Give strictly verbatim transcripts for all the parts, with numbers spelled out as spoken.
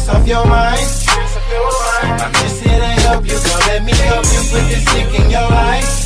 stress off your mind. I'm just here to help you, girl. Let me help you put this stick in your life.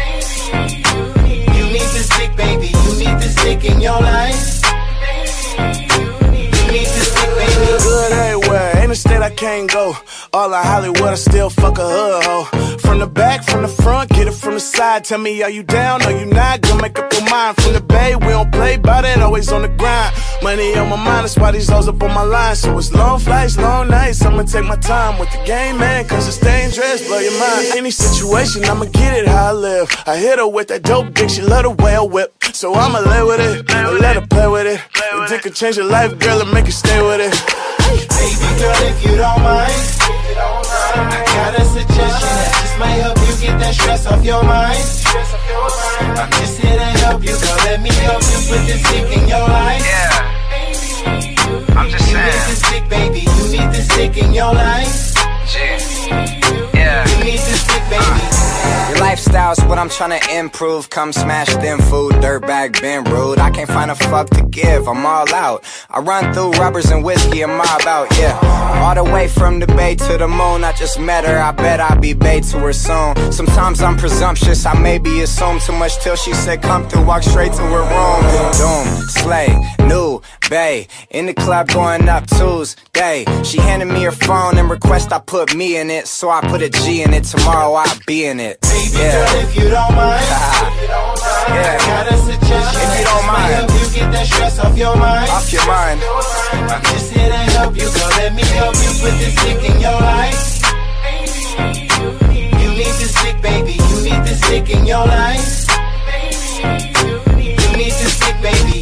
You need the stick, baby. You need the stick in your life. You need the stick, baby. Good everywhere, ain't a state I can't go. All of Hollywood, I still fuck a hood hoe. From the back, from the front, get it from the side. Tell me, are you down? Or you not? Gonna make up your mind. From the bay, we don't play about it, always on the grind. Money on my mind, that's why these hoes up on my line. So it's long flights, long nights, I'ma take my time with the game, man, cause it's dangerous, blow your mind. Any situation, I'ma get it how I live. I hit her with that dope dick, she love the whale whip. So I'ma lay with it, and let her play with it. The dick can change your life, girl, and make you stay with it. Baby girl, if you don't mind, I got a suggestion that just might help you get that stress off your mind. I'm just here to help you, girl. Let me help you put this stick in your life. Yeah, I'm just saying. You need the stick, baby. You need the stick in your life. Yeah. You need the stick, baby. Your lifestyle's what I'm trying to improve. Come smash them food, dirtbag, been rude. I can't find a fuck to give, I'm all out. I run through rubbers and whiskey, I'm mob out, yeah. All the way from the bay to the moon. I just met her, I bet I'll be bae to her soon. Sometimes I'm presumptuous, I maybe assume too much till she said come through, walk straight to her room. Doom, slay, new, bae. In the club going up Tuesday. She handed me her phone and request I put me in it. So I put a G in it, tomorrow I'll be in it. Baby yeah. girl, if you don't mind, yeah. I got a suggestion. If you don't mind, help you get that stress off your mind. Off your mind. I'm just here to help you, girl. Let me help you put this stick in your life. You need the stick, baby. You need the stick in your life. You need the stick, baby.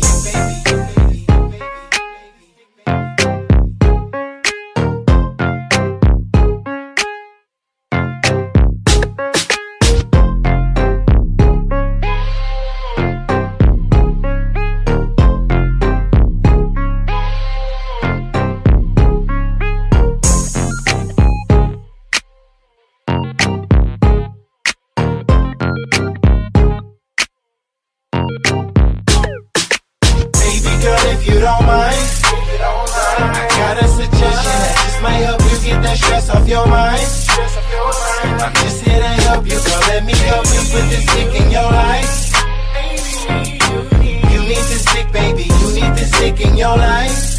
If you don't mind, I got a suggestion that just might help you get that stress off your mind. I'm just here to help you, girl. Let me help you put this stick in your life. You need the stick, baby. You need the stick in your life.